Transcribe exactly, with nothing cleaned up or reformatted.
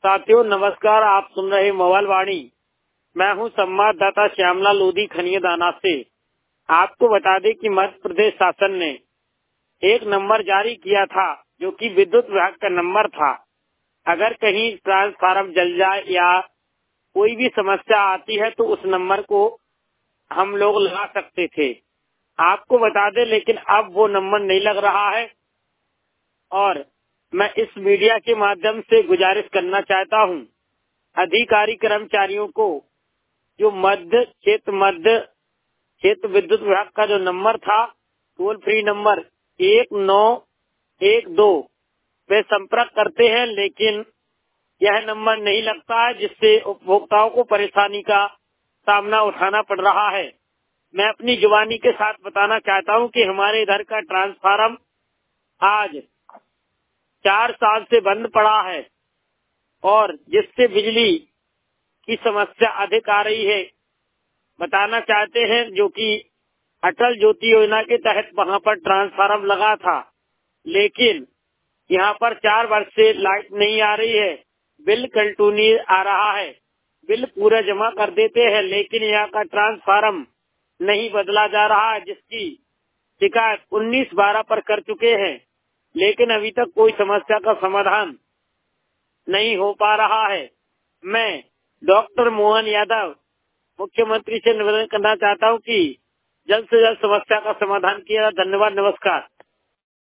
साथियों नमस्कार। आप सुन रहे मोबाइल वाणी। मैं हूं संवाददाता श्यामला लोधी खनिया दाना से। आपको बता दें कि मध्य प्रदेश शासन ने एक नंबर जारी किया था जो कि विद्युत विभाग का नंबर था। अगर कहीं ट्रांसफार्मर जल जाए या कोई भी समस्या आती है तो उस नंबर को हम लोग लगा सकते थे। आपको बता दें लेकिन अब वो नंबर नहीं लग रहा है और मैं इस मीडिया के माध्यम से गुजारिश करना चाहता हूं अधिकारी कर्मचारियों को, जो मध्य क्षेत्र मध्य क्षेत्र विद्युत विभाग का जो नंबर था टोल फ्री नंबर एक नौ एक दो पे संपर्क करते हैं, लेकिन यह नंबर नहीं लगता है, जिससे उपभोक्ताओं को परेशानी का सामना उठाना पड़ रहा है। मैं अपनी जुबानी के साथ बताना चाहता हूं कि हमारे इधर का ट्रांसफार्मर आज चार साल से बंद पड़ा है और जिससे बिजली की समस्या अधिक आ रही है। बताना चाहते हैं जो कि अटल ज्योति योजना के तहत वहां पर ट्रांसफार्मर लगा था, लेकिन यहाँ पर चार वर्ष से लाइट नहीं आ रही है। बिल कंटिन्यू आ रहा है, बिल पूरा जमा कर देते हैं, लेकिन यहाँ का ट्रांसफार्मर नहीं बदला जा रहा है, जिसकी शिकायत उन्नीस बारह पर कर चुके हैं, लेकिन अभी तक कोई समस्या का समाधान नहीं हो पा रहा है। मैं डॉक्टर मोहन यादव मुख्यमंत्री से निवेदन करना चाहता हूं कि जल्द से जल्द समस्या का समाधान किया। धन्यवाद, नमस्कार।